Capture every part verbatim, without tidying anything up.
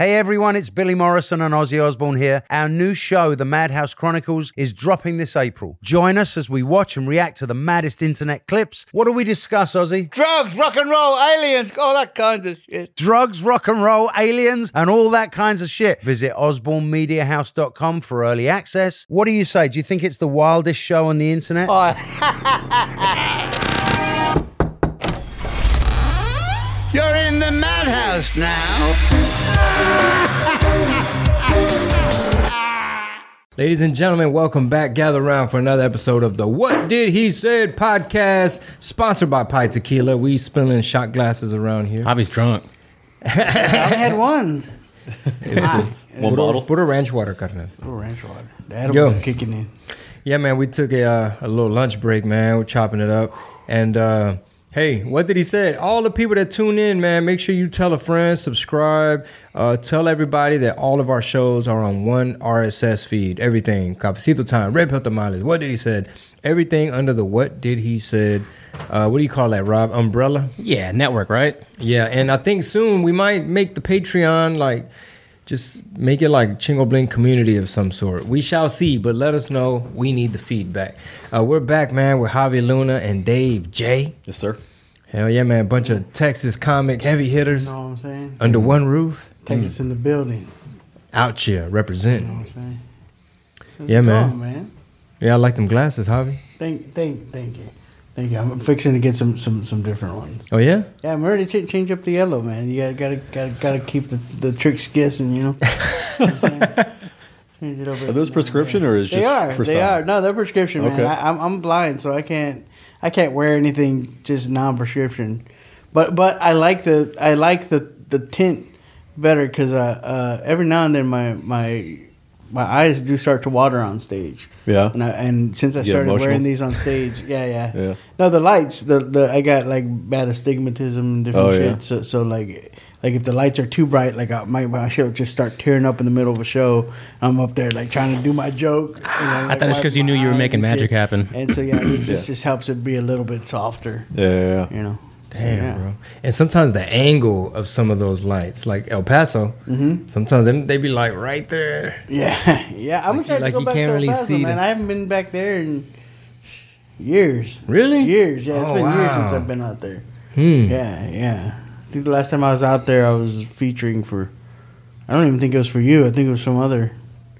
Hey everyone, it's Billy Morrison and Ozzy Osbourne here. Our new show, The Madhouse Chronicles, is dropping this April. Join us as we watch and react to the maddest internet clips. What do we discuss, Ozzy? Drugs, rock and roll, aliens, all that kind of shit. Drugs, rock and roll, aliens, and all that kinds of shit. Visit osborne media house dot com for early access. What do you say? Do you think it's the wildest show on the internet? Oh. You're in the madhouse now. Ladies and gentlemen, welcome back. Gather around for another episode of the What Did He Said podcast, sponsored by Pi Tequila. We spilling shot glasses around here. Hobby's drunk. I had one. ah, one bottle. Put a ranch water, carnal. Put a ranch water. The edibles are kicking in. Yeah, man, we took a uh, a little lunch break, man. We're chopping it up. And, uh, hey, what did he say? All the people that tune in, man, make sure you tell a friend, subscribe, uh, tell everybody that all of our shows are on one R S S feed. Everything. Cafecito Time, Red Pill Tamales, What Did He Said? Everything under the What Did He Said. Uh, what do you call that, Rob? Umbrella? Yeah, network, right? Yeah, and I think soon we might make the Patreon like... Just make it like a Chingo Bling community of some sort. We shall see, but let us know. We need the feedback. Uh, we're back, man, with Javi Luna and Dave J. Yes, sir. Hell yeah, man. A bunch of Texas comic heavy hitters. You know what I'm saying? Under one roof. Texas mm. in the building. Out here, representing. You know what I'm saying? That's yeah, man. Wrong, man. Yeah, I like them glasses, Javi. Thank, thank, thank you. Thank you. I'm fixing to get some, some, some different ones. Oh yeah? Yeah, I'm ready to ch- change up the yellow, man. You gotta gotta gotta, gotta keep the, the tricks guessing, you know. You know what I'm change it over. Are those prescription or is they just are? for they style? are. No, they're prescription, man. Okay. I, I'm I'm blind, so I can't I can't wear anything just non-prescription. But but I like the I like the, the tint better because uh, uh, every now and then my my my eyes do start to water on stage. Yeah. And I, and since I You get started emotional? wearing these on stage, yeah, yeah. Yeah. No, the lights, the, the I got like bad astigmatism and different Oh, shit. yeah. So so like like if the lights are too bright, like I, my my show just start tearing up in the middle of a show. I'm up there like trying to do my joke. You know, I like, thought it's because you wipe knew my you were eyes making and magic shit. happen. And so yeah, this Yeah. just helps it be a little bit softer. Yeah, yeah, yeah. You know. Damn, Yeah. bro. And sometimes the angle of some of those lights, like El Paso, Mm-hmm. sometimes they, they be like right there. Yeah, yeah. I'm Like you- excited like to go you back can't to El really Paso, see man. the- I haven't been back there in years. Really? Years. Yeah, it's Oh, been years wow. since I've been out there. Hmm. Yeah, yeah. I think the last time I was out there, I was featuring for. I don't even think it was for you. I think it was some other,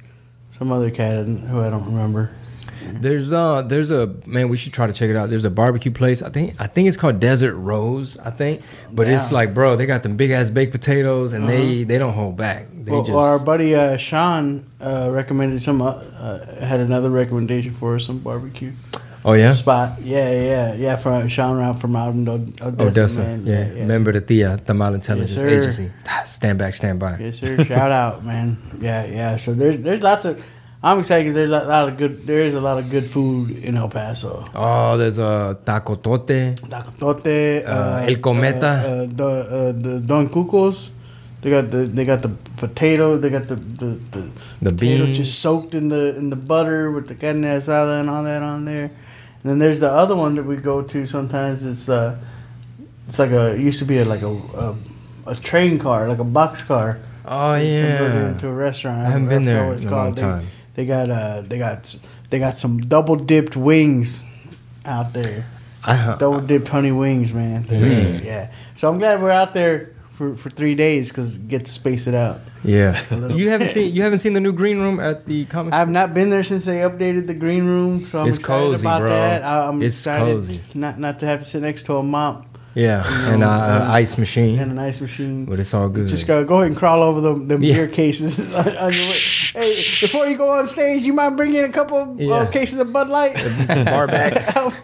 some other cat who I don't remember. There's uh there's a man we should try to check it out. There's a barbecue place. I think I think it's called Desert Rose, I think. But it's Yeah. like, bro, they got them big ass baked potatoes and they Uh-huh. they don't hold back. They Well, just our buddy uh, Sean uh, recommended some. Uh, uh, had another recommendation for us, some barbecue Oh yeah? spot. Yeah, yeah, yeah. From Sean out from out in Od- Odessa, Odessa. man. Yeah. Member the Thea, Tamal Intelligence sir. Agency. Stand back, stand by. Yes, sir. Shout out, man. Yeah, yeah. So there's there's lots of. I'm excited because there's a lot of good. There is a lot of good food in El Paso. Oh, there's a taco tote. Tacotote, Uh, El Cometa. uh, uh, the uh, the Don Cucos. They got the they got the potato. They got the the, the, The potato beans. just soaked in the in the butter with the carne asada and all that on there. And then there's the other one that we go to sometimes. It's uh, it's like a it used to be a, like a, a a train car, like a box car. Oh Converted yeah. into a restaurant. I haven't been forgot there what it's in a long called. They- time. They got uh they got they got some double dipped wings out there. I, Double dipped honey wings, man. Mm. Yeah. So I'm glad we're out there for, for three days because get to space it out. yeah. little You haven't bit. seen you haven't seen the new green room at the comic I have not been there since they updated the green room, so I'm It's excited cozy, about bro. that. I, I'm It's excited cozy. not not to have to sit next to a mop Yeah. You And know, uh, um, an ice machine. and an ice machine. But it's all good. Just go go ahead and crawl over the, the Yeah. beer cases. on your way. Hey, before you go on stage, you might bring in a couple Yeah. uh, cases of Bud Light. bar back.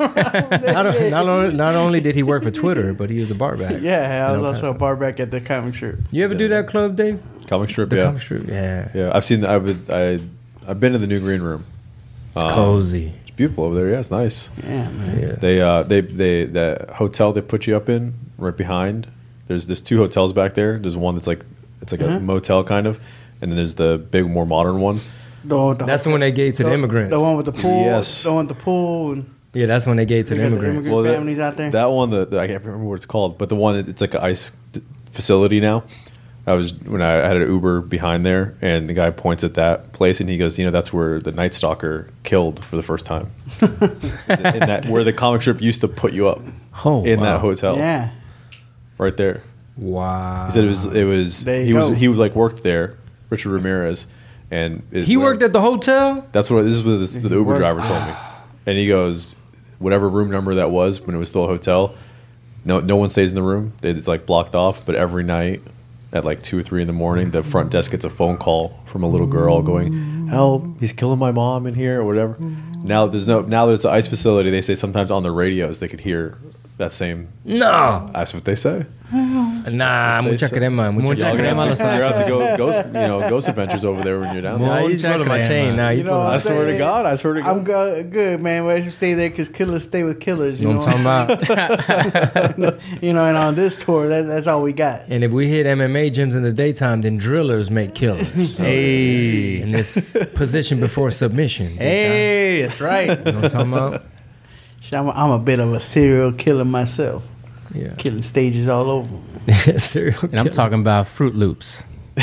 not, o- not, only, not only did he work for Twitter, but he was a bar back. Yeah, I was No, also a pass bar back at the comic strip. You ever do that club, Dave? Comic strip, The yeah. comic strip? Yeah. Yeah, I've seen. I've been, I I've been to the new green room. It's Um, cozy. It's beautiful over there. Yeah, it's nice. Yeah, man. Yeah. They uh they they the hotel they put you up in right behind. There's there's two hotels back there. There's one that's like it's like Uh-huh. a motel kind of, and then there's the big more modern one. The, the, That's the one they gave to the immigrants. The one with the pool. Yes. The one with the pool. And Yeah, that's when they gave to they the got the immigrants. immigrant that- families out there. That one, the, the I can't remember what it's called, but the one it's like an ice d- facility now. I was when I had an Uber behind there, and the guy points at that place, and he goes, "You know, that's where the Night Stalker killed for the first time. in that where the comic strip used to put you up Oh, in wow. that hotel, Yeah. right there." Wow. He said it was it was There you he go. was he was like worked there, Richard Ramirez, and it, He worked at the hotel? That's what this is what this, the Uber worked- driver told me, and he goes, whatever room number that was when it was still a hotel. No, no one stays in the room. It's like blocked off. But every night at like two or three in the morning, the front desk gets a phone call from a little girl going, "Help! He's killing my mom in here," or whatever. Now there's no. Now that it's an ICE facility, they say sometimes on the radios they could hear that same. No. That's what they say. Nah, they muchacha say. de man. Muchacha Y'all de gonna man. have to, you're gonna have to go ghost, you know, ghost adventures over there when you're down there. Nah, you pulling my chain now. You You know pulling what I my swear to saying? God, I swear to God. I'm go- good, man. Why you stay there? Because killers stay with killers. You You know know, what I'm talking about? you know, and on this tour, that, that's all we got. And if we hit M M A gyms in the daytime, then drillers make killers. Hey. In this position before submission. big Hey, that's right. time. You know what I'm talking about? Shit, I'm a, I'm a bit of a serial killer myself. Yeah. Killing stages all over. Serial And I'm killer. talking about Fruit Loops.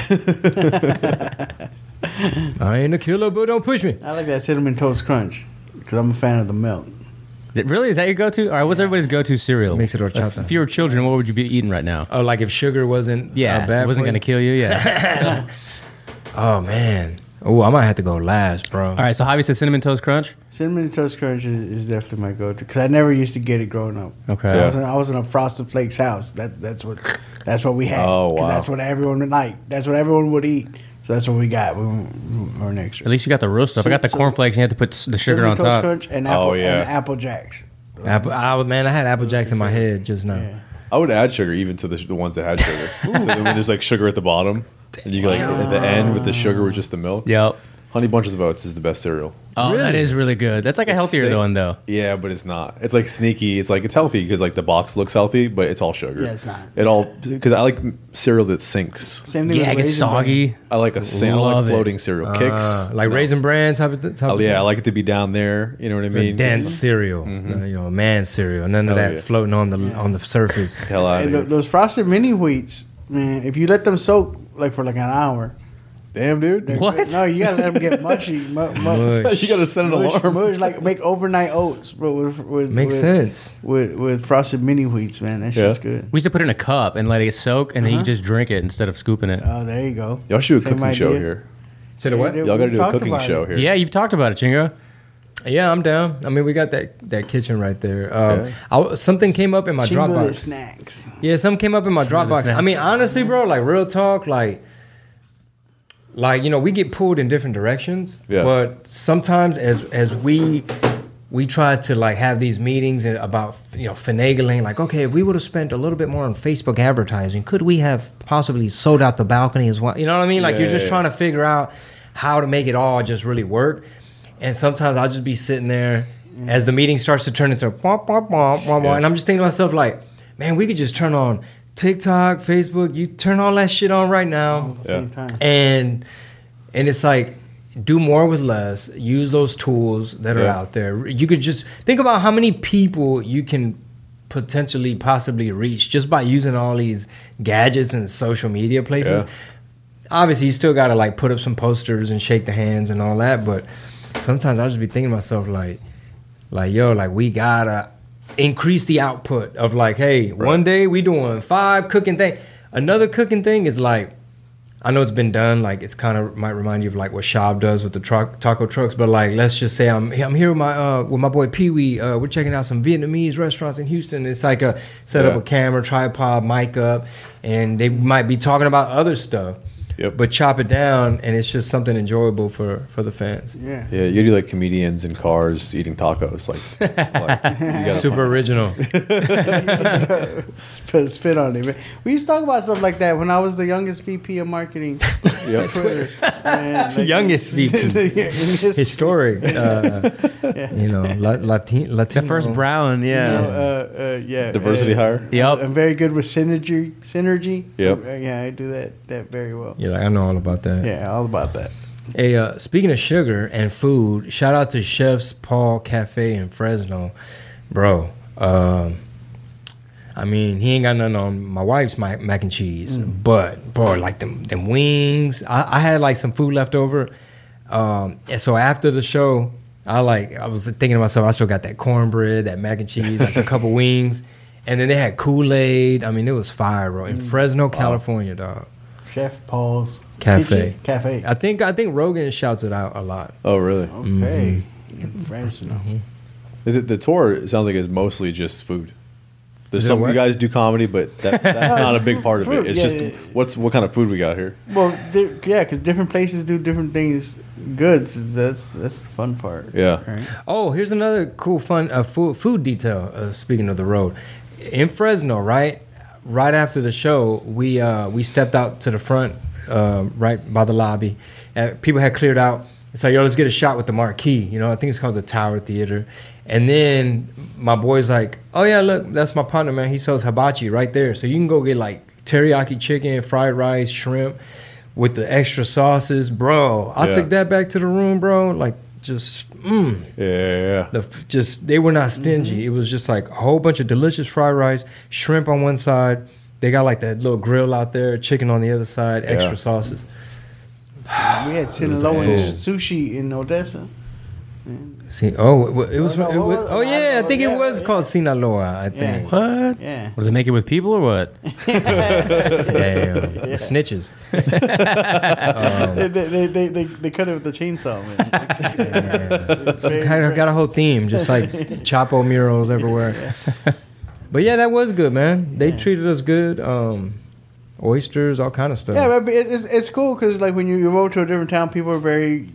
I ain't a killer, but don't push me. I like that cinnamon toast crunch because I'm a fan of the melt. Th- Really? Is that your go-to? All right, what's everybody's go-to cereal? Mix it or If, chata. if you were children, what would you be eating right now? Oh, like if sugar wasn't Yeah, uh, bad it wasn't for going to you? kill you. Yeah. Oh, man. Oh, I might have to go last, bro. All right, so Javi said cinnamon toast crunch. Cinnamon toast crunch is, is definitely my go-to because I never used to get it growing up. Okay. I, Yeah. was in, I was in a Frosted Flakes house. That that's what that's what we had. Oh, 'Cause wow. That's what everyone would like. That's what everyone would eat. So that's what we got. We were an extra. At least you got the real stuff. I got the So- cornflakes. And you have to put s- the sugar Cinnamon on toast top. crunch and apple, Oh, yeah. and Apple Jacks. Apple, I, man, I had Apple Jacks in my head just now. Yeah. I would add sugar even to the, the ones that had sugar. So then when there's like sugar at the bottom, and you go like at the end with the sugar with just the milk. Yep. Honey Bunches of Oats is the best cereal. Oh, that Really? is really good. That's like a It's healthier sick. one, though. Yeah, but it's not. It's like sneaky. It's like it's healthy because like the box looks healthy, but it's all sugar. Yeah, it's not. It all because I like cereal that sinks. Same thing Yeah, it with gets Raisin Bran. soggy. I like a sa- I don't Love like it. floating cereal. Kicks Uh, like no. Raisin Bran type of th- type Oh of yeah, thing? I like it to be down there. You know what I mean? dense cereal, uh, you know, man cereal. None of Oh, that yeah. floating on the on the surface. Hell out of And here. th- those frosted mini wheats, man. If you let them soak like for like an hour, Damn, dude. they're What? great. No, you gotta let them get mushy. Mu- mu- Mush. You gotta set an mush, alarm. mush, like make overnight oats, but with with Makes with, sense. with with frosted mini wheats, man. That Yeah. shit's good. We used to put it in a cup and let it soak, and then you Uh-huh. just drink it instead of scooping it. Oh, there you go. Y'all should do a Same cooking show idea. here. So the what? Yeah, Y'all got to we do a talked cooking about show it. here. Yeah, you've talked about it, Chingo. Yeah, I'm down. I mean, we got that that kitchen right there. Um, Yeah. I, something came up in my Chingo de Dropbox. snacks. Yeah, something came up in my Chingo de Dropbox. snacks. I mean, honestly, bro, like real talk, like, like you know, we get pulled in different directions. Yeah. But sometimes, as as we we try to like have these meetings and about you know finagling, like, okay, if we would have spent a little bit more on Facebook advertising, could we have possibly sold out the balcony as well? You know what I mean? Like Yeah, you're just yeah, trying to figure out how to make it all just really work. And sometimes I'll just be sitting there as the meeting starts to turn into a blah, blah, blah, blah, blah, Yeah. and I'm just thinking to myself like, man, we could just turn on TikTok, Facebook. You turn all that shit on right now, At the same time. and and it's like do more with less. Use those tools that are Yeah. out there. You could just think about how many people you can potentially possibly reach just by using all these gadgets and social media places. Yeah. Obviously, you still got to like put up some posters and shake the hands and all that, but sometimes I'll just be thinking to myself like, like yo, like we gotta increase the output of like, hey, Right. one day we doing five cooking thing. Another cooking thing is like, I know it's been done. Like it's kind of might remind you of like what Shab does with the truck, taco trucks. But like, let's just say I'm I'm here with my uh, with my boy Pee Wee. Uh, we're checking out some Vietnamese restaurants in Houston. It's like a set Yeah. up a camera, tripod, mic up, and they might be talking about other stuff. Yep. But chop it down, and it's just something enjoyable for for the fans. Yeah. Yeah, you do like comedians in cars eating tacos, like, like you gotta- Super original. Put a spit on it, man. We used to talk about stuff like that when I was the youngest V P of marketing. Yep. on Twitter. Man, like- Youngest V P. Yeah, just- Historic. Uh, You know, La- Latin, The Latino. first brown, you yeah. know, uh, uh, yeah. Diversity uh, hire. Yep. I'm very good with synergy. Synergy. Yep. Uh, yeah, I do that that very well. You're like, I know all about that. Yeah, all about that. Hey, uh, speaking of sugar and food, shout out to Chef's Paul Cafe in Fresno, bro. Um, I mean, he ain't got nothing on my wife's mac, mac and cheese, Mm. but bro, like them them wings. I, I had like some food left over, um, and so after the show, I like I was thinking to myself, I still got that cornbread, that mac and cheese, like a couple wings, and then they had Kool-Aid. I mean, it was fire, bro. In Fresno, California, dog. Chef Paul's Cafe. Kitchen? Cafe. I think I think Rogan shouts it out a lot. Oh, really? Okay. In Fresno. Is it the tour? It sounds like it's mostly just food. There's Is it some what? you guys do comedy, but that's that's not a big part of it. Food, It's yeah, just yeah. what's what kind of food we got here. Well, di- yeah, because different places do different things good. So that's that's the fun part. Yeah. Right? Oh, here's another cool, fun uh, food food detail. Uh, speaking of the road, in Fresno, right, right after the show, we uh, we stepped out to the front, uh, right by the lobby, and people had cleared out. It's like, yo, let's get a shot with the marquee. You know, I think it's called the Tower Theater. And then my boy's like, oh yeah, look, that's my partner, man. He sells hibachi right there, so you can go get like teriyaki chicken, fried rice, shrimp, with the extra sauces, bro. I Yeah. took that back to the room, bro. Like just. Mm. Yeah, yeah, yeah. The f- just they were not stingy. Mm-hmm. It was just like a whole bunch of delicious fried rice, shrimp on one side. They got like that little grill out there, chicken on the other side, extra Yeah. sauces. We had Sinaloa sushi in Odessa. See, oh, it, wa- it was. Oh, no, it what was was- oh yeah, I think yeah, it was yeah. called Sinaloa. I think. What? Yeah. What, do they make it with people or what? Damn, snitches. Um, They, they, they, they, they cut it with the chainsaw, man. It's very Kind of got a whole theme, just like Chapo murals everywhere. But yeah, that was good, man. They treated us good. Um, oysters, all kind of stuff. Yeah, but it- it's it's cool because like when you, you go to a different town, people are very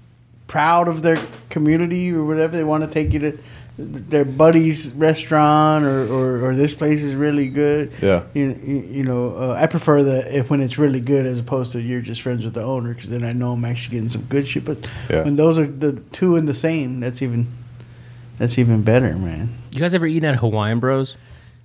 proud of their community or whatever. They want to take you to their buddy's restaurant or, or, or this place is really good. Yeah. You, you, you know, uh, I prefer that if when it's really good as opposed to you're just friends with the owner because then I know I'm actually getting some good shit. But Yeah. when those are the two in the same, that's even that's even better, man. You guys ever eaten at Hawaiian Bros?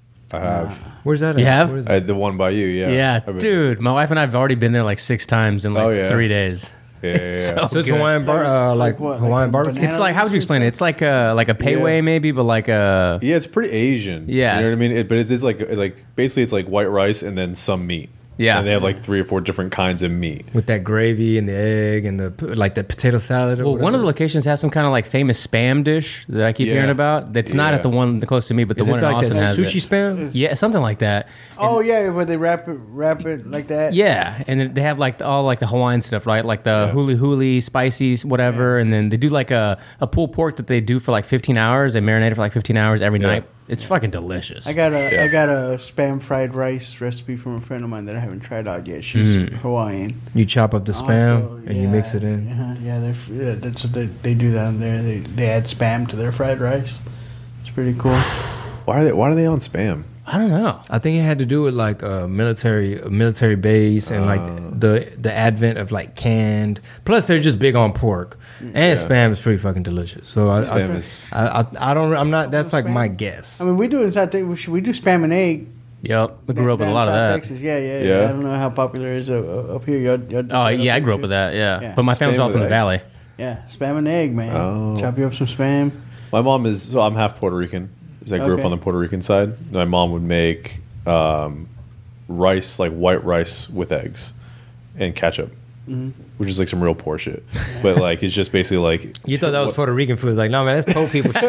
I have. Where's that? You at? have? Where is I it? had the one by you. Yeah. Yeah, I've been- dude. My wife and I have already been there like six times in like Oh, yeah. three days. Yeah, yeah, yeah. So- So it's good. Hawaiian bar, uh, like, Like what, Hawaiian like barbecue. banana- It's like, how would you explain it? It's like a like a pay way Yeah. maybe, but like a Yeah, it's pretty Asian. Yeah. You know what I mean? It, but it is like like basically it's like white rice and then some meat. Yeah. And they have like three or four different kinds of meat. With that gravy and the egg and the p- like the potato salad. Or well, one of whatever. the locations has some kind of like famous spam dish that I keep Yeah. hearing about. That's not Yeah. at the one close to me, but the Is one it in like Austin the has sushi it. spam? Yeah, something like that. Oh yeah, where they wrap it wrap it like that. Yeah, and then they have like the, all like the Hawaiian stuff, right? Like the Yeah. huli huli, spicy, whatever, and then they do like a, a pulled pork that they do for like fifteen hours. They marinate it for like fifteen hours every Yeah. night. It's fucking delicious. I got a Yeah. I got a spam fried rice recipe from a friend of mine that I haven't tried out yet. She's Mm. Hawaiian. You chop up the spam Also, and you yeah, mix it in. Yeah, yeah, they're, f- yeah that's what they, they do down there. They they add spam to their fried rice. It's pretty cool. Why are they why are they on spam? I don't know. I think it had to do with like a military a military base and like the the advent of like canned. Plus, they're just big on pork, and Yeah. spam is pretty fucking delicious. So I, Spam I, is- I, I I don't I'm not. That's like Spam? my guess. I mean, we do in South Texas. We, should- we do spam and egg. Yep, we grew up with a down lot of South that. Texas. Yeah, yeah, Yeah. yeah. I don't know how popular it is uh, uh, up here. Y'all, y'all, Oh y'all yeah, I up grew up here? with that. Yeah, Yeah. but my family's Spam all from the with valley. eggs. Yeah, spam and egg, man. Oh. Chop you up some spam. My mom is so I'm half Puerto Rican. So I grew Okay. up on the Puerto Rican side. My mom would make um, rice, like white rice with eggs and ketchup, Mm-hmm. which is like some real poor shit. But like it's just basically like You thought that was Puerto Rican food? It's like, no, man, that's poor people. shit.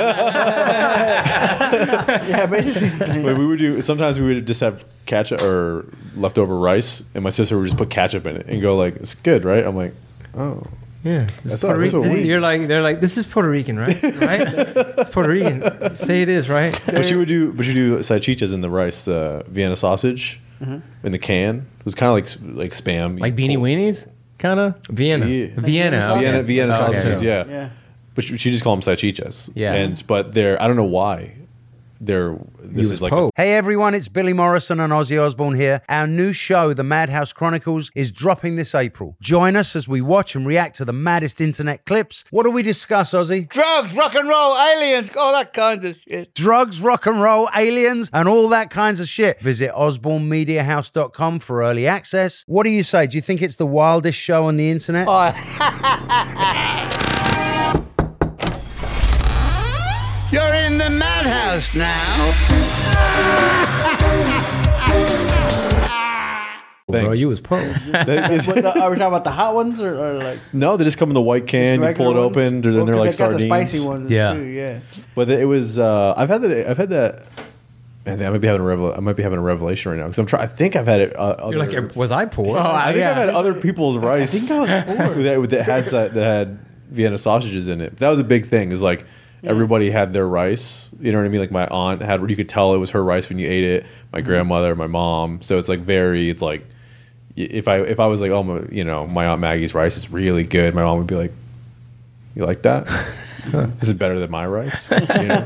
Yeah, basically. Like, we would do sometimes we would just have ketchup or leftover rice, and my sister would just put ketchup in it and go like, "It's good, right?" I'm like, "Oh, Yeah, That's It's what- Puerto that's Rican. what This is- we- you're like, they're like, this is Puerto Rican, right? Right? It's Puerto Rican. Say it is, right? But she would do, but you do salchichas in the rice, uh, Vienna sausage in the can. It was kind of like like spam, Like beanie weenies, kind of. Vienna. Yeah. Vienna. sausage. Vienna, Vienna Okay. sausages, yeah. Yeah. But she, she just call them salchichas. Yeah. and but they're I don't know why they're this You is was like Pope. Hey everyone, it's Billy Morrison and Ozzy Osbourne here. Our new show, The Madhouse Chronicles, is dropping this April. Join us as we watch and react to the maddest internet clips. What do we discuss, Ozzy? Drugs, rock and roll, aliens, all that kind of shit. Drugs, rock and roll, aliens, and all that kinds of shit. Visit osborne media house dot com for early access. What do you say? Do you think it's the wildest show on the internet? You're in the madhouse now. Bro, you was pro. What the, are we talking about the hot ones or, or like No, they just come in the white can. You pull it regular open. ones? They're, then Oh, they're 'cause like they got sardines. the spicy ones Yeah. too. Yeah. But it was. Uh, I've had that. I've had that. Man, I might be having a revel- I might be having a revelation right now because I'm trying. I think I've had it. Uh, You're other- like, was I poor? I think yeah. I've had other people's rice. I think I was bored. that, that had that had Vienna sausages in it. That was a big thing. Is like everybody had their rice. You know what I mean? Like my aunt had. You could tell it was her rice when you ate it. My grandmother, my mom. So it's like very. It's like if I if I was like, oh, my, you know, my aunt Maggie's rice is really good. My mom would be like, you like that? This is better than my rice. You know?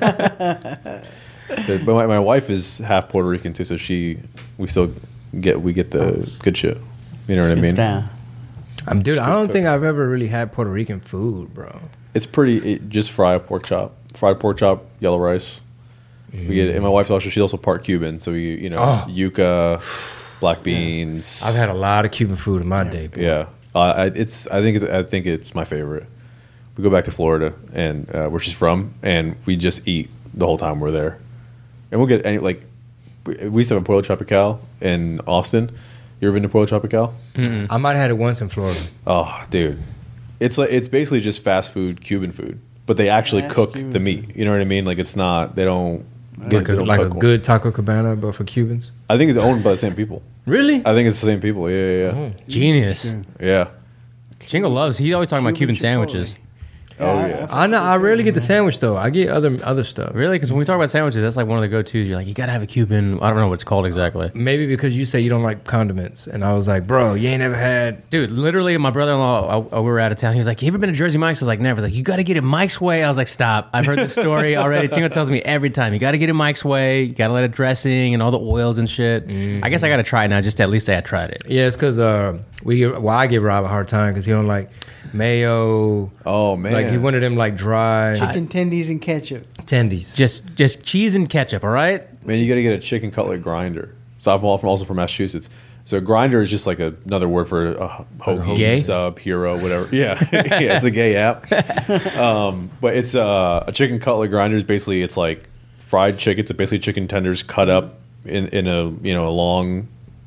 But my, my wife is half Puerto Rican too, so she we still get we get the good shit. You know what I It's mean? down. I'm dude. I don't cook. think I've ever really had Puerto Rican food, bro. It's pretty. It, just fry a pork chop, fried pork chop, yellow rice. We get it. And my wife's also she's also part Cuban, so we you know Oh. yuca, black beans. I've had a lot of Cuban food in my day, bro. yeah. Uh, I, it's I think it, I think it's my favorite. We go back to Florida and uh, where she's from, and we just eat the whole time we're there. And we'll get any like we we used to have a Pueblo Tropical in Austin. You ever been to Pueblo Tropical? I might have had it once in Florida. Oh, dude, it's like it's basically just fast food Cuban food, but they actually Fast cook Cuban the meat. You know what I mean? Like it's not they don't Like they a, don't like a cook one. good Taco Cabana, but for Cubans. I think it's owned by the same people. Really? I think it's the same people. Yeah, yeah, yeah. Genius. yeah. Jingo loves. He's always talking about Cuban Cuban Chipotle. sandwiches. Oh, yeah. I know. I rarely get the sandwich though. I get other other stuff. Really? Because when we talk about sandwiches, that's like one of the go-tos. You're like, you gotta have a Cuban. I don't know what it's called exactly. Maybe because you say you don't like condiments, and I was like, bro, you ain't ever had. Dude, literally, my brother-in-law, I, I- we were out of town. He was like, you ever been to Jersey Mike's? I was like, never. He's like, you got to get it Mike's way. I was like, stop. I've heard this story already. Chingo tells me every time. You got to get it Mike's way. You got to let it dressing and all the oils and shit. I guess I got to try it now just to at least say I tried it. Yeah, it's because uh, we give, well, I give Rob a hard time because he don't like mayo. Oh man. Like he wanted them like dry Chicken tendies and ketchup. tendies. Just just cheese and ketchup, all right? Man, you got to get a chicken cutlet grinder. So I'm all from, also from Massachusetts. So a grinder is just like a, another word for a hoagie, Gay? sub, hero, whatever. Yeah, yeah, it's a gay app. Um, but it's uh, a chicken cutlet grinder is basically it's like fried chicken. It's basically chicken tenders cut up in, in a you know a long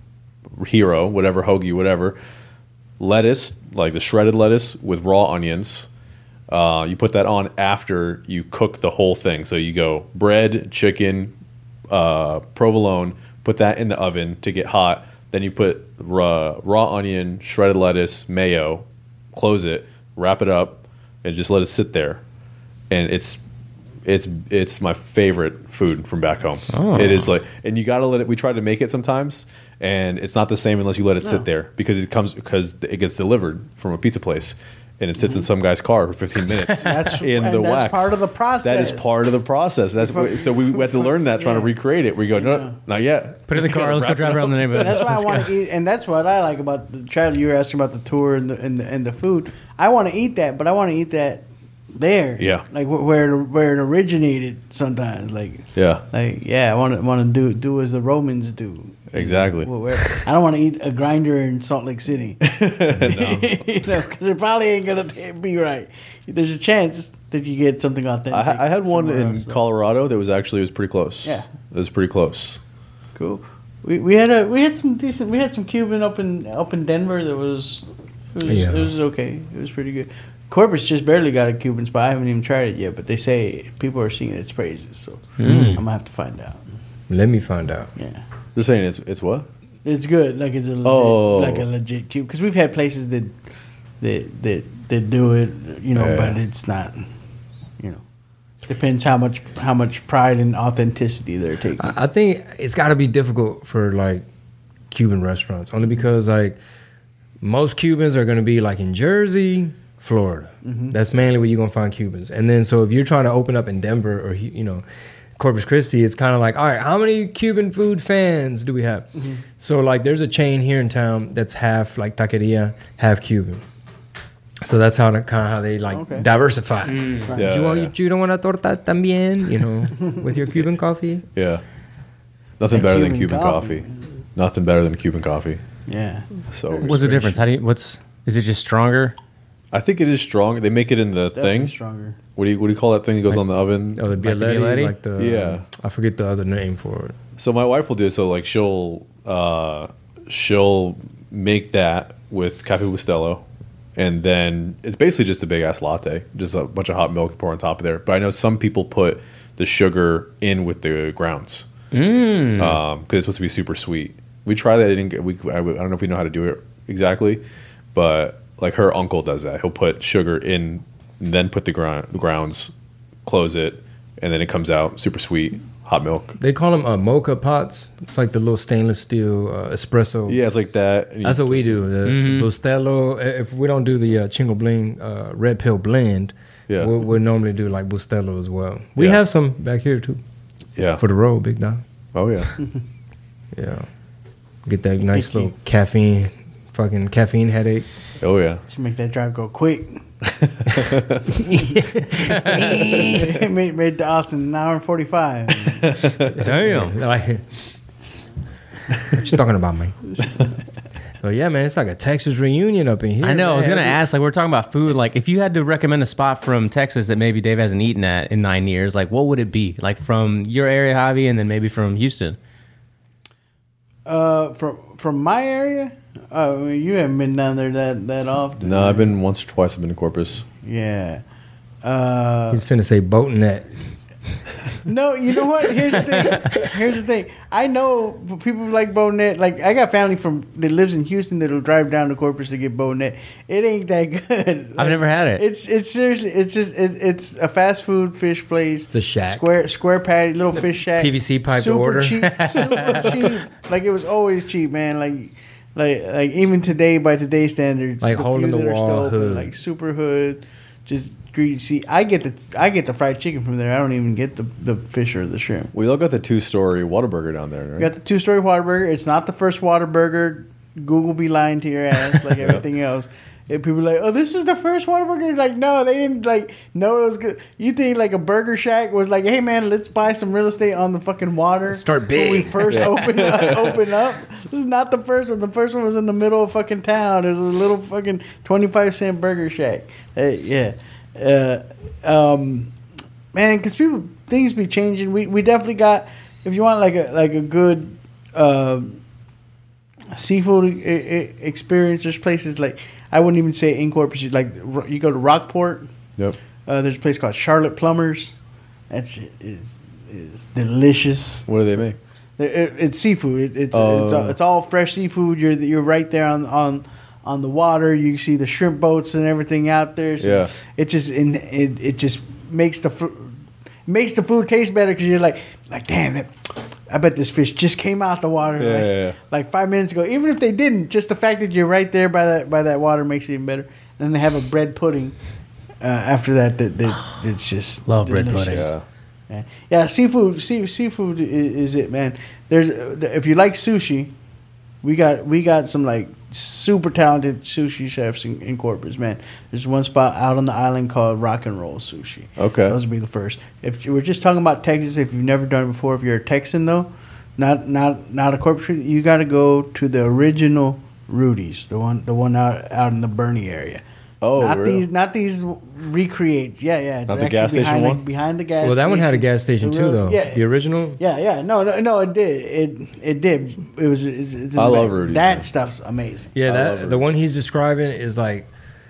hero, whatever hoagie, whatever. Lettuce, like the shredded lettuce with raw onions. Uh, you put that on after you cook the whole thing. So you go bread, chicken, uh, provolone, put that in the oven to get hot. Then you put raw, raw onion, shredded lettuce, mayo, close it, wrap it up, and just let it sit there. And it's it's it's my favorite food from back home. It is like, and you gotta let it. We try to make it sometimes, and it's not the same unless you let it sit there because it comes because it gets delivered from a pizza place. And it sits in some guy's car for fifteen minutes That's- in and the that's wax. part of the That is process. part of the process. That's what, so we had to learn that trying to Yeah. recreate it. We go, no, not yet. Put it in the We gotta car. Let's go wrap it drive around the neighborhood. That's why I Let's want go. to eat, and that's what I like about the travel. You were asking about the tour and the and the, and the food. I want to eat that, but I want to eat that there. Yeah. like wh- where it, where it originated. Sometimes, like Yeah, like yeah, I want to want to do do as the Romans do. Exactly. Where- where- I don't want to eat a grinder in Salt Lake City. you know, because it probably ain't gonna t- be right. There's a chance that you get something authentic. I, ha- I had one somewhere in else, so. Colorado that was actually it was pretty close. Yeah. it was pretty close. Cool. We, we had a we had some decent we had some Cuban up in up in Denver that was it was, Yeah. it was okay. It was pretty good. Corpus just barely got a Cuban spot. I haven't even tried it yet, but they say people are singing its praises, so I'm gonna have to find out. Let me find out. Yeah, They're saying it's it's what? it's good. Like it's a legit, Oh. like a legit Cuban because we've had places that that that that do it, you know, Yeah. but it's not. You know, depends how much how much pride and authenticity they're taking. I I think it's got to be difficult for like Cuban restaurants, only because like most Cubans are going to be like in Jersey, Florida. That's mainly where you're going to find Cubans. And then so if you're trying to open up in Denver or you know Corpus Christi, it's kind of like, all right, how many Cuban food fans do we have? So like there's a chain here in town that's half like taqueria, half Cuban. So that's how kind of how they like Okay. diversify. Yeah, Do you, want, yeah. you don't want a torta también, you know, with your Cuban coffee? Yeah, nothing And better than Cuban Cuban coffee. coffee. Nothing better than Cuban coffee. Yeah. So What's the difference? How do you? What's? Is it just stronger? I think it is strong. They make it in the Definitely thing. stronger. What do you what do you call that thing that goes on the oven? Oh, the Like the Bialetti, Bialetti? like the Yeah. I forget the other name for it. So my wife will do so. Like she'll uh, she'll make that with Cafe Bustelo, and then it's basically just a big ass latte, just a bunch of hot milk pour on top of there. But I know some people put the sugar in with the grounds because Mm. um, it's supposed to be super sweet. We tried that. It didn't get, we I, I don't know if we know how to do it exactly, but like her uncle does that. He'll put sugar in, and then put the, ground, the grounds, close it, and then it comes out super sweet. Hot milk. They call them uh, mocha pots. It's like the little stainless steel uh, espresso. Yeah, it's like that. and you That's what we twist it. do. The, Mm-hmm. the Bustelo. If we don't do the uh, Chingo Bling uh, red pill blend, Yeah. we'll, we'll normally do like Bustelo as well. We Yeah. have some back here too Yeah. for the road, big dog. Oh yeah. Yeah, get that nice Icky. little caffeine, fucking caffeine headache. Oh yeah. Should make that drive go quick. made, made to Austin an hour and forty-five. Damn. Like, what you talking about, man? So yeah, man, it's like a Texas reunion up in here. I know. I was man. gonna ask. Like, we're talking about food. Like, if you had to recommend a spot from Texas that maybe Dave hasn't eaten at in nine years, like, what would it be? Like from your area, Javi, and then maybe from Houston. Uh, from from my area, uh, I mean, you haven't been down there that that often. No, I've been once or twice. I've been to Corpus. Yeah. Uh, He's finna say boating that. no, you know what? Here's the thing. Here's the thing. I know people like Bonet. Like I got family from that lives in Houston that'll drive down to Corpus to get Bonet. It ain't that good. Like, I've never had it. It's it's seriously. It's just it, it's a fast food fish place. The shack. Square square patty, little fish shack. P V C pipe to super order. cheap. Super cheap. Like it was always cheap, man. Like. Like, like even today, by today's standards, Like the hole in few the that are wall still open, hood. like super hood, just greasy. I get the I get the fried chicken from there. I don't even get the, the fish or the shrimp. We all got the two story Whataburger down there, right? We got the two story Whataburger. It's not the first Whataburger. Google be lying to your ass like everything else. And people are like, oh, this is the first Whataburger. Like, no, they didn't like. No, it was good. You think like a Burger Shack was like, hey man, let's buy some real estate on the fucking water. Start When we big. first opened up, open up. This is not the first one. The first one was in the middle of fucking town. There's a little fucking twenty-five cent Burger Shack. Uh, yeah, uh, um, man, because people things be changing. We we definitely got. If you want like a like a good. Uh, seafood e- e- experience. There's places like I wouldn't even say in Corpus. you- Like r- you go to Rockport. Yep. Uh, there's a place called Charlotte Plumbers. That shit is is delicious. What do they make? It, it- it's seafood. It, it's Oh. it's, all, it's all fresh seafood. You're you're right there on on on the water. You see the shrimp boats and everything out there. So Yeah. It just in it, it just makes the fu- makes the food taste better because you're like like damn it. I bet this fish just came out the water Yeah, like, yeah, yeah. like five minutes ago. Even if they didn't, just the fact that you're right there by that by that water makes it even better. And then they have a bread pudding uh, after that. That, that it's just Love bread delicious. pudding. Yeah. Yeah, yeah seafood. See, seafood is, is it, man. There's if you like sushi, we got we got some like super talented sushi chefs in, in Corpus, man. There's one spot out on the island called Rock and Roll Sushi. Okay. Those would be the first. If you- we're just talking about Texas, if you've never done it before, if you're a Texan though, not not not a Corpus, you got to go to the original Rudy's, the one the one out out in the Bernie area. Oh, not really? these, not these recreates. Yeah, yeah. It's Not the actually gas station behind one? The, behind the gas. Well, that one had a station. gas station The too, real- though. Yeah, The original. yeah, yeah. No, no, no. It did. It it did. It was. It's, it's in I the love back. Rudy's, That man. stuff's amazing. Yeah, I love that the Rudy's. one he's describing is like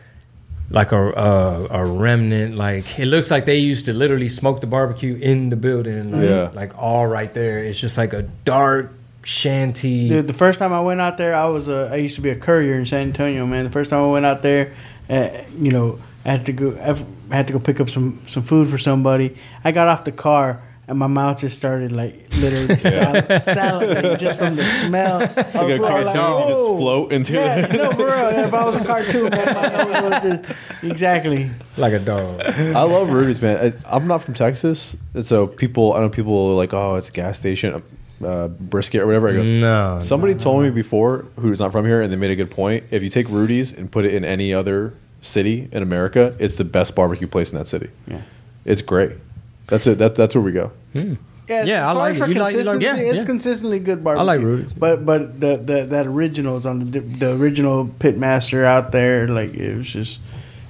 like a uh, a remnant. Like it looks like they used to literally smoke the barbecue in the building. Like, Yeah. like all right there. It's just like a dark shanty. Dude, the first time I went out there, I was a. I used to be a courier in San Antonio, man. The first time I went out there, uh, you know, I had to go. I had to go pick up some some food for somebody. I got off the car. And my mouth just started like literally sal- salivating just from the smell. Like Like a cartoon, you just float into yeah, it. no, for real. If I was a cartoon, man, my nose was just exactly. Like a dog. I love Rudy's, man. I, I'm not from Texas, and so people, I know people are like, oh, it's a gas station, uh, brisket or whatever. I go, No. somebody told me before who's not from here, and they made a good point. If you take Rudy's and put it in any other city in America, it's the best barbecue place in that city. Yeah. It's great. That's it. That's that's where we go. Yeah, Yeah, I as far like as it. for You like- you like- consistency, yeah, it's yeah. consistently good barbecue. like Rudy's. but but the, the that original is on the the original Pitmaster out there. Like it was just,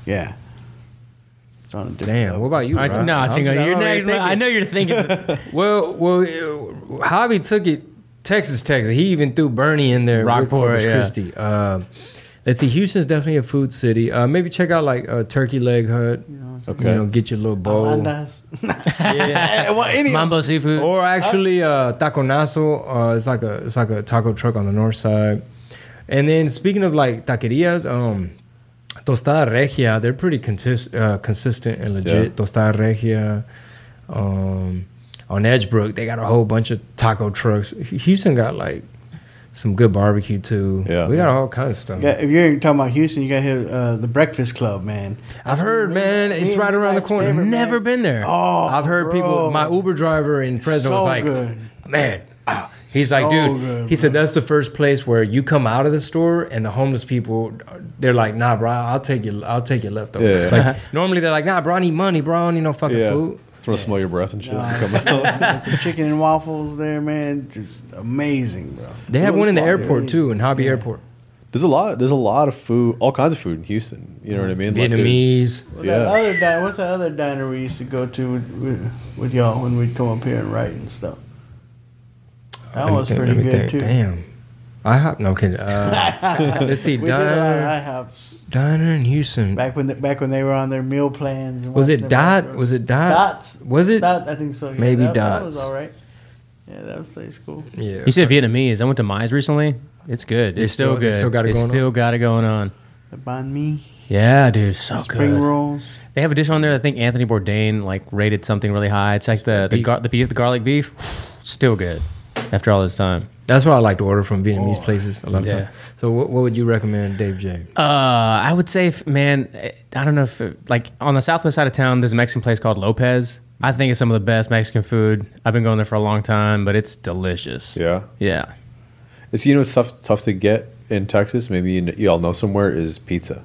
Yeah. It's on a different Damn. level. What about you? I, bro? no, I'm- Chingo, I'm you're already next. I thinking. know you're thinking. Well, well, uh, Javi took it Texas, Texas. He even threw Bernie in there. with Rockport, Corpus yeah. Christi. Um, let's see. Houston's definitely a food city. Uh, maybe check out like a Turkey Leg Hut. Okay. You know, get your little bowl. Alandas. Yeah. Well, any of Mambo seafood. Or actually, uh, Taconazo. Uh, it's like a it's like a taco truck on the north side. And then speaking of like taquerias, um, Tostada Regia, they're pretty consist, uh, consistent and legit. Yeah. Tostada Regia. Um, on Edgebrook, they got a whole bunch of taco trucks. Houston got like some good barbecue too. Yeah. We got all kinds of stuff. Yeah, if you're talking about Houston, you got here uh, the Breakfast Club, man. I've heard, man, it's Me right and around the Mike's corner. favorite, Never man. been there. Oh, I've heard bro. people. My Uber driver in Fresno So was like, good. "Man, ah." he's So like, dude." good, he said bro. that's the first place where you come out of the store and the homeless people, they're like, "Nah, bro, I'll take you. I'll take your leftovers." Yeah. Like normally they're like, "Nah, bro, I need money, bro. I need no fucking Yeah. food." Just want to smell your breath and shit. Nah, Come out. got some chicken and waffles there, man. Just amazing, bro. They have one in the Those airport quality. too, in Hobby Yeah. Airport. There's a lot. There's a lot of food, all kinds of food in Houston. You know what I mean? Like, there's- Vietnamese. Well, Yeah. that other diner, what's that other diner we used to go to with, with, with y'all when we'd come up here and write and stuff? That Let me was think, pretty let me good think. too. Damn. I hop. No kidding. Uh, let's see. We did a lot of Diner, IHOPs diner in Houston. back when the, back when they were on their meal plans. And Was watching it their Dot? macros. Was it Dot? Dots? Was it? Dot, I think so. Yeah, Maybe that, That was Dots. all right. Yeah, that was place cool. Yeah. You said Vietnamese. I went to Mize recently. It's good. It's, It's still, still- they good. still got it it's going still got it going on. The banh mi, Yeah, dude, so spring good. rolls. They have a dish on there. I think Anthony Bourdain like rated something really high. It's like the the beef. gar- the beef, the garlic beef. Still good after all this time. That's what I like to order from Vietnamese places a lot of Yeah. times. So what, what would you recommend, Dave J? Uh, I would say, if, man, I don't know if it, like on the southwest side of town, there's a Mexican place called Lopez. I think it's some of the best Mexican food. I've been going there for a long time, but it's delicious. Yeah. Yeah. It's, you know, it's tough, tough to get in Texas. Maybe you, kn- you all know somewhere is pizza.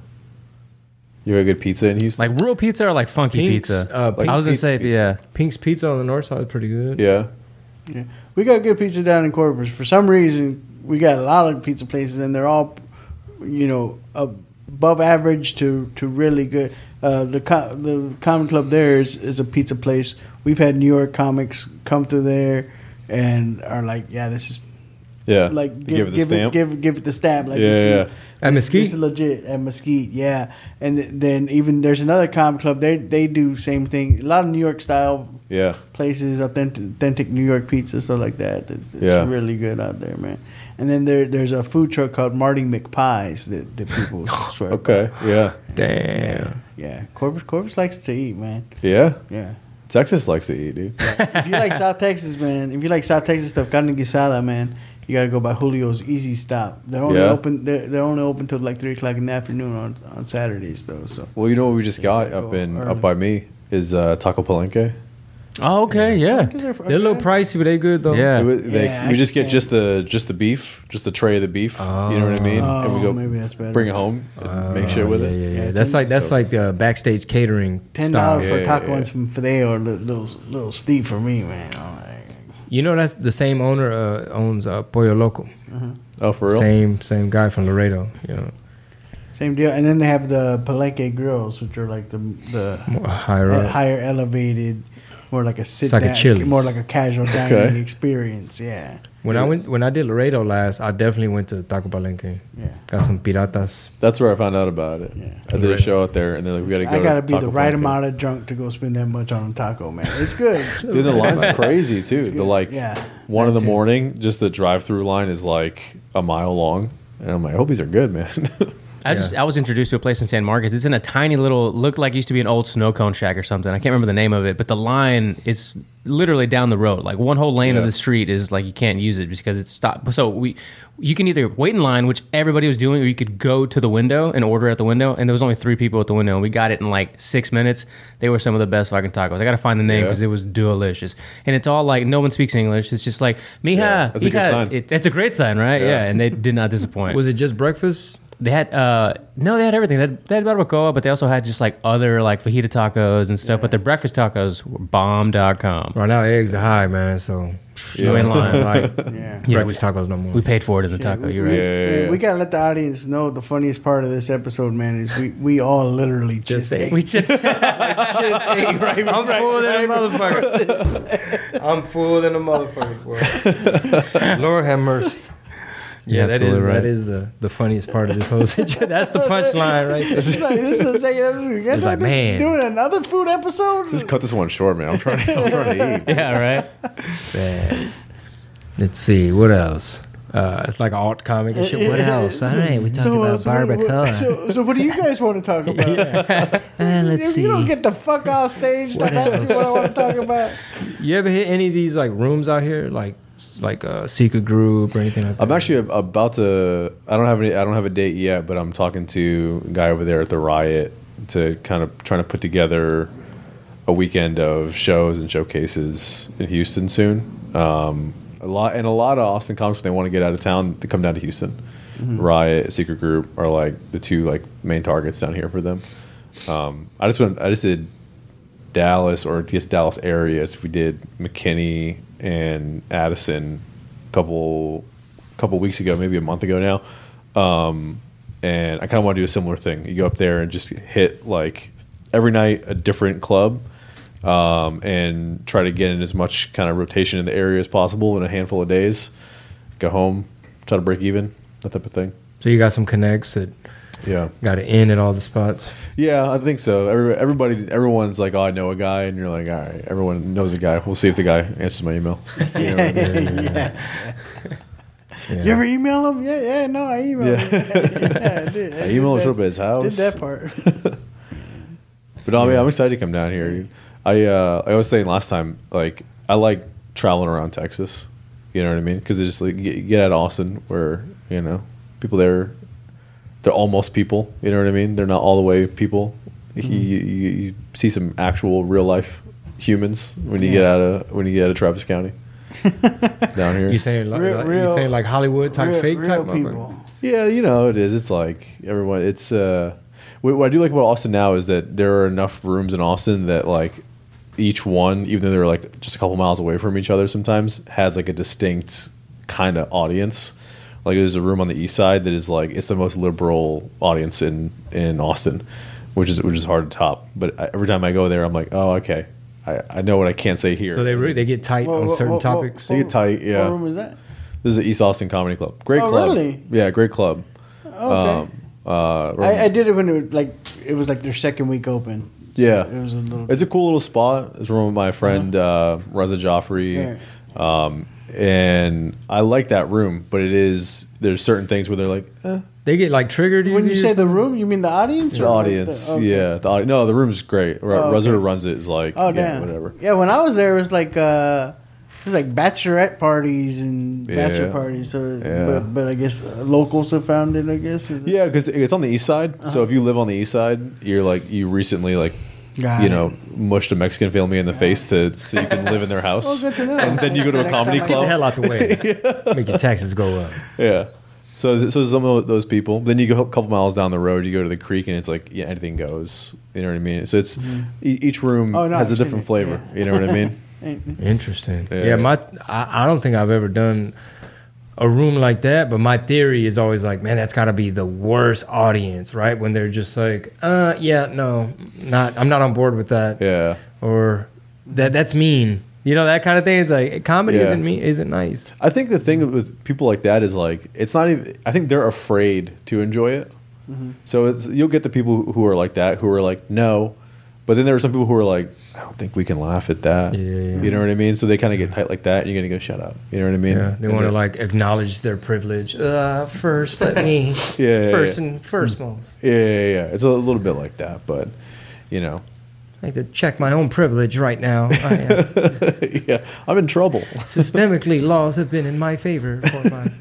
You have a good pizza in Houston? Like real pizza or like funky Pink's, pizza? uh, I was gonna Pink's say, pizza. yeah. Pink's Pizza on the north side is pretty good. yeah. Yeah, we got good pizza down in Corpus. For some reason, we got a lot of pizza places, and they're all, you know, above average to, to really good. Uh, the co- the Common Club there is, is a pizza place. We've had New York comics come through there and are like, yeah, this is Yeah. like You give, give it the give stamp. it give give it the stamp. Like Yeah, this, yeah. is- At this- Mesquite? this is legit at Mesquite, yeah. And then even there's another comic club. They they do same thing. A lot of New York style yeah. places, authentic, authentic New York pizza, stuff like that. It's, it's Yeah. really good out there, man. And then there there's a food truck called Marty McPies that, that people swear. Okay. Yeah. Damn. Yeah, Corpus Corpus likes to eat, man. Yeah. Yeah. Texas likes to eat, dude. If you like South Texas, man, if you like South Texas stuff, carne guisada, man, you gotta go by Julio's Easy Stop. They're only Yeah. open. They're, they're only open till like three o'clock in the afternoon on, on Saturdays, though. So Well, you know what we just got Yeah, up go in early. up by me is uh, Taco Palenque. Oh, okay, yeah. they're, They're a little pricey, but they good though. Yeah. It was- they- Yeah, we I just get can't- just the just the beef, just the tray of the beef. you know what I mean? and we Oh, go maybe that's better. bring it home and make shit with yeah, it. Yeah, yeah, Yeah, That's like that's so- like uh, backstage catering Ten style. dollars for Yeah, a taco yeah, and yeah. some fideo, or little, little little steep for me, man. All right. You know that's the same owner uh, owns uh, Pollo Loco. Oh, for real? Same same guy from Laredo. You know, Same deal. And then they have the Palenque grills, which are like the the more higher uh, up. higher elevated, more like a sit like a down, Chili's. more like a casual dining Okay. experience. Yeah, When I went when I did Laredo last, I definitely went to Taco Palenque. yeah. Got some piratas. That's where I found out about it. Yeah. I did a show out there, and they're like, "We got to go." I gotta to be Taco the right Palenque. amount of drunk to go spend that much on a taco, man. It's good. Dude, the line's crazy too. The good. like Yeah, one in that the too. morning, just the drive-through line is like a mile long, and I'm like, I hope these are good, man. I just I was introduced to a place in San Marcos. It's in a tiny little, looked like it used to be an old snow cone shack or something. I can't remember the name of it, but the line is literally down the road. Like one whole lane of Yeah. the street is like you can't use it because it's stopped. So we, you can either wait in line, which everybody was doing, or you could go to the window and order at the window. And there was only three people at the window, and we got it in like six minutes. They were some of the best fucking tacos. I got to find the name Yeah. because it was delicious. And it's all like no one speaks English. It's just like mija. Yeah, that's a good mija." sign. It, it's a great sign, right? Yeah. Yeah. And they did not disappoint. Was it just breakfast? they had uh no, they had everything. They had, they had barbacoa, but they also had just like other like fajita tacos and stuff. But their breakfast tacos were bomb dot com. Right now, eggs are high, man. So You ain't lying. like Yeah. Yeah, breakfast tacos no more. We paid for it in the taco. we, You're we- right. Yeah, yeah, yeah. we gotta let the audience know the funniest part of this episode, man, is we, we all literally just, Just ate. ate. We just just ate right, I'm right, full than a right. motherfucker. I'm full than a motherfucker. Boy. Lord have mercy. Yeah, You're that is absolutely right. that is the, the funniest part of this whole situation. That's the punchline right It's there. like, this is the second episode. You guys It's like, like, man. doing another food episode? Just cut this one short, man. I'm trying to, I'm trying to eat. yeah, right. Man. Let's see what else. Uh, it's like alt comic and shit. What else? All right, we talk So, uh, about so what- what- barbacoa. So, so what do you guys want to talk about? Uh, let's If see. you don't get the fuck off stage to What ask me else? what I want to talk about. You ever hit any of these like rooms out here, like like a secret group or anything like that? I'm actually ab- about to. I don't have any. I don't have a date yet, but I'm talking to a guy over there at the Riot to kind of trying to put together a weekend of shows and showcases in Houston soon. Um, a lot and a lot of Austin comics when they want to get out of town to come down to Houston. Riot, Secret Group are like the two like main targets down here for them. Um, I just went. I just did Dallas or I guess Dallas areas. We did McKinney and Addison a couple couple weeks ago, maybe a month ago now. Um, and I kind of want to do a similar thing. You go up there and just hit like every night a different club, um, and try to get in as much kind of rotation in the area as possible in a handful of days. Go home, try to break even, that type of thing. So you got some connects that Yeah. got it in at all the spots. Yeah, I think so. Every, everybody, everyone's like, "Oh, I know a guy," and you're like, "All right." Everyone knows a guy. We'll see if the guy answers my email. You know, yeah. Yeah. You ever email him? Yeah, yeah, no, I emailed Yeah. him. yeah, I did. I emailed him did showed up at that, his house. did that part. But no, I mean, I'm excited to come down here. Dude. I uh, I was saying last time, like, I like traveling around Texas. You know what I mean? Because it's just like you get out of Austin, where you know people there, they're almost people. You know what I mean? They're not all the way people. You, you, you see some actual real life humans when you Yeah. get out of when you get out of Travis County down here. You saying like, Real- like- real- you saying like Hollywood type real, fake real type people. motherfucker? Yeah, you know it is. It's like everyone. It's uh, what, what I do like about Austin now is that there are enough rooms in Austin that like each one, even though they're like just a couple miles away from each other, sometimes has like a distinct kind of audience. Like there's a room on the east side that is like it's the most liberal audience in in Austin, which is which is hard to top. But I, every time I go there, I'm like, oh okay, I, I know what I can't say here. So they really they get tight What- on what- certain what- topics. They get tight, yeah. What room is that? This is the East Austin Comedy Club. Great Oh, club. really? Yeah, great club. Okay. Um, uh, I, I did it when it was like it was like their second week open. Yeah. It was a little. It's a cool little spot. It's a room with my friend uh, Reza Joffrey. Um, and I like that room, but it is, there's certain things where they're like, eh. They get like triggered when easy you or say the something? room, you mean the audience? The or like audience. the- okay. Yeah. The audi- no, the room's great. Re- Oh, Reza okay. who runs it is like, Oh yeah, damn. whatever. Yeah, when I was there, it was like uh, it was like bachelorette parties and Yeah. bachelor parties. So, Yeah. but, but I guess uh, locals have found it. I guess. Is it- Yeah, because it's on the east side. Uh-huh. So if you live on the east side, you're like, you recently like, Got you it. know, mushed a Mexican family in the face to so you can live in their house. Oh, good to know. And then you go to a Next comedy time I- Get the club. hell out the way. Make your taxes go up. Yeah. So, so some of those people. Then you go a couple miles down the road, you go to the creek, and it's like, yeah, anything goes. You know what I mean? So it's e- each room Oh, no, has a I've seen different it. flavor. Yeah. You know what I mean? Ain't- Interesting. Yeah. Yeah, my I, I don't think I've ever done a room like that, but my theory is always like, man, that's got to be the worst audience, right? When they're just like, uh, yeah, no, not, I'm not on board with that, Yeah. or that that's mean, you know, that kind of thing. It's like comedy Yeah. isn't mean, isn't nice. I think the thing with people like that is like, it's not even, I think they're afraid to enjoy it. So it's, you'll get the people who are like that, who are like, no. But then there are some people who are like, I don't think we can laugh at that. Yeah, yeah. You know what I mean? So they kind of get tight like that, and you're going to go, shut up. You know what I mean? Yeah, they And want to then- like acknowledge their privilege. Uh, first, let me Yeah, yeah, first yeah. and first most. Yeah, yeah, yeah. It's a little bit like that, but, you know. I like to check my own privilege right now. I, uh, Yeah, I'm in trouble. systemically, laws have been in my favor for my.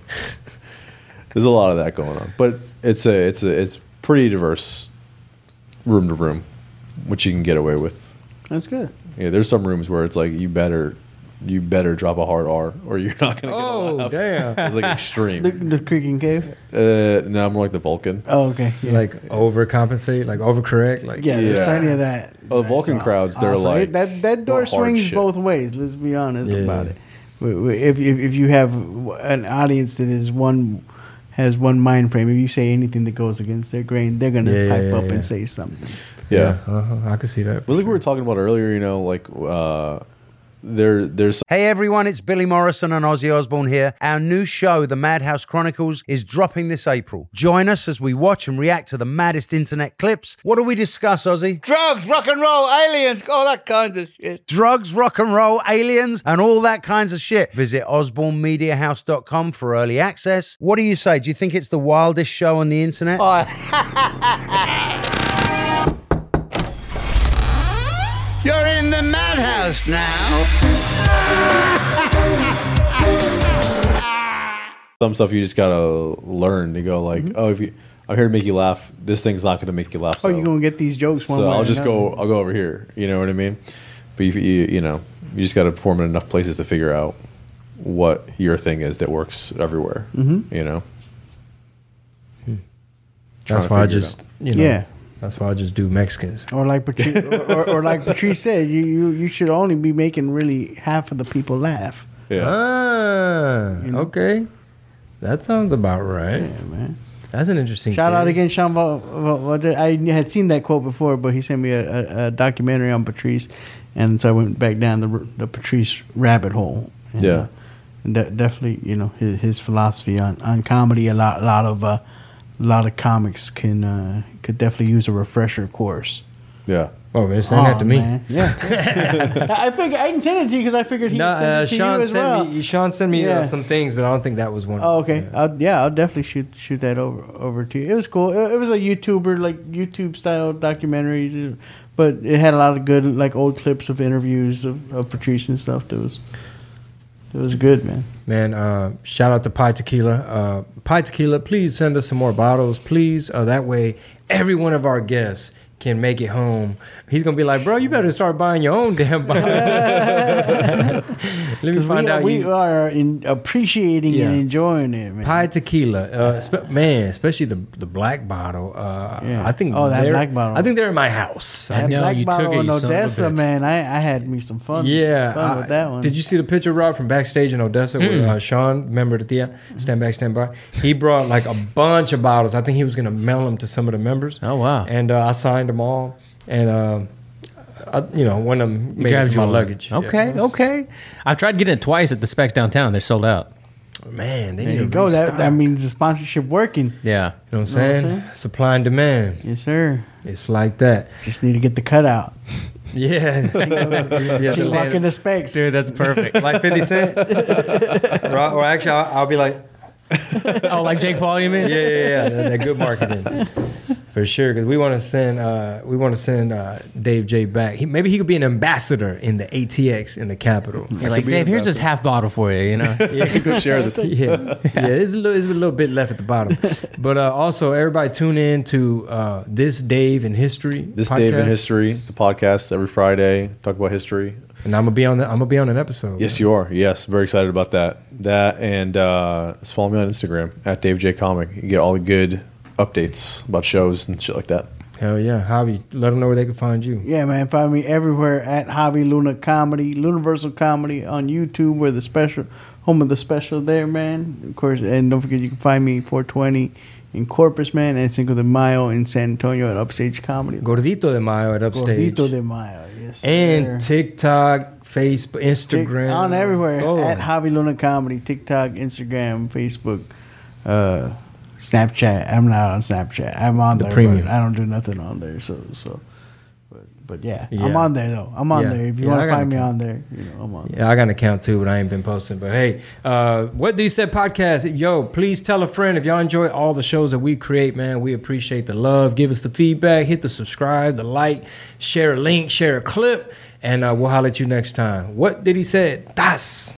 There's a lot of that going on, but it's a it's a it's pretty diverse room to room, which you can get away with. That's good. Yeah, there's some rooms where it's like you better you better drop a hard R or you're not gonna get a Oh, laugh. damn. It's like extreme. The, the Creek and Cave. Uh, no, I'm more like the Vulcan. Oh, okay. Yeah. Like overcompensate, like overcorrect, like yeah, there's Yeah. plenty of that. Oh, the Vulcan So, crowds, they're also, like that. That door hard swings shit. both ways. Let's be honest Yeah. about it. W- w- If, if if you have an audience that is one has one mind frame, if you say anything that goes against their grain, they're gonna Yeah, yeah, pipe yeah, up yeah. and say something. yeah. uh-huh, I could see that. It was like we were talking about earlier. You know, like uh, there there's Hey everyone, it's Billy Morrison and Ozzy Osbourne here. Our new show, The Madhouse Chronicles, is dropping this April. Join us as we watch and react to the maddest internet clips. What do we discuss, Ozzy? Drugs, rock and roll, aliens, all that kind of shit. Drugs, rock and roll, aliens, and all that kinds of shit. Visit osborne media house dot com for early access. What do you say? Do you think it's the wildest show on the internet? You're in the madhouse now. some stuff you just gotta learn to go like, oh, if you, I'm here to make you laugh. This thing's not gonna make you laugh. Oh, So, you're gonna get these jokes one so way I'll or just go. another. I'll go over here. You know what I mean? But you, you, you know, you just gotta perform in enough places to figure out what your thing is that works everywhere. Mm-hmm. You know. That's Trying to why I figure it just, you know, Yeah. that's why I just do Mexicans. Or like Patrice, or, or, or like Patrice said, you, you you should only be making really half of the people laugh. Yeah. Ah, You know? okay. That sounds about right. Yeah, man. That's an interesting Shout out theory. again, Sean. Val- Val- Val- I had seen that quote before, but he sent me a, a, a documentary on Patrice, and so I went back down the r- the Patrice rabbit hole. And, Yeah. uh, and de- definitely, you know, his, his philosophy on, on comedy. A lot, lot of, uh, a lot of comics can uh, could definitely use a refresher course. Yeah. Oh, man, send that to me. man. Yeah. I figured I didn't send it to you because I figured he No, would send uh, it to Sean you as sent well. me. Sean sent me Yeah. uh, some things, but I don't think that was one. Oh, okay. Yeah. I'll, yeah, I'll definitely shoot shoot that over over to you. It was cool. It, it was a YouTuber like YouTube style documentary, but it had a lot of good like old clips of interviews of, of Patrice and stuff. That was it was good, man. Man, uh, shout out to Pi Tequila. Uh, Pi Tequila, please send us some more bottles, please. Uh, that way, every one of our guests can make it home. He's gonna be like, bro, you better start buying your own damn bottle. Let me 'Cause find we, out. we you, are in appreciating Yeah. and enjoying it, man. Pi Tequila, uh, spe- man, especially the the black bottle. Uh, Yeah. I think Oh, that they're- black bottle. I think they're in my house. I That know, black you bottle took it, in you son of a Odessa, bitch. man. I, I had me some fun. Yeah, fun I- with that one. Did you see the picture, Rob, from backstage in Odessa with uh, Sean, member of the Thea, stand back, stand by? He brought like a bunch of bottles. I think he was going to mail them to some of the members. Oh, wow. And uh, I signed them all, and uh, I, you know, one of them made it Grabbed to you my one. luggage. Okay, Yeah. okay. I've tried getting it twice at the Specs downtown. They're sold out. Man, they There need you to go. That restock. that means the sponsorship working. Yeah. You know what I'm Know what I'm saying? saying? Supply and demand. Yes, sir. It's like that. Just need to get the cutout. Yeah. yeah Just so- walk in the specs. Dude, that's perfect. like fifty Cent? or, or actually, I'll, I'll be like, Oh, like Jake Paul, you mean? yeah, yeah, yeah, that, that good marketing for sure. Because we want to send, uh, we want to send uh, Dave J back. He, maybe he could be an ambassador in the A T X in the Capitol. You're like, Dave, here's this half bottle for you, you know? Go share this. Yeah, yeah, there's a little, there's a little bit left at the bottom. But uh, also, everybody tune in to uh, This Dave in History. This Dave in podcast. History. It's a podcast every Friday. Talk about history. and I'm gonna be on the, I'm gonna be on an episode. Yes, you are. Yes, very excited about that. That and uh, just follow me on Instagram at Dave J Comic. You get all the good updates about shows and shit like that. Hell yeah, Javi, let them know where they can find you. Yeah, man. Find me everywhere at Javi Luna Comedy, Universal Comedy on YouTube. Where the special, home of the special there, man. Of course, and don't forget you can find me four twenty in Corpus, man, and Cinco de Mayo in San Antonio at Upstage Comedy. Gordito de Mayo at Upstage. Gordito de Mayo, yes. and sir. TikTok, Facebook, Tick- Instagram, on everywhere Oh. at Javi Luna Comedy, TikTok, Instagram, Facebook, uh, Snapchat. I'm not on Snapchat. I'm on The there, premium. but I don't do nothing on there. So, so, but, but yeah, I'm Yeah. on there though. I'm on Yeah. there. If you Yeah, I want to got find an me account. on there, you know, I'm on. Yeah, I got an account too, but I ain't been posting. But hey, uh, what did he say podcast? Yo, please tell a friend if y'all enjoy all the shows that we create, man. We appreciate the love. Give us the feedback. Hit the subscribe, the like, share a link, share a clip, and uh, we'll holler at you next time. What did he say? Das.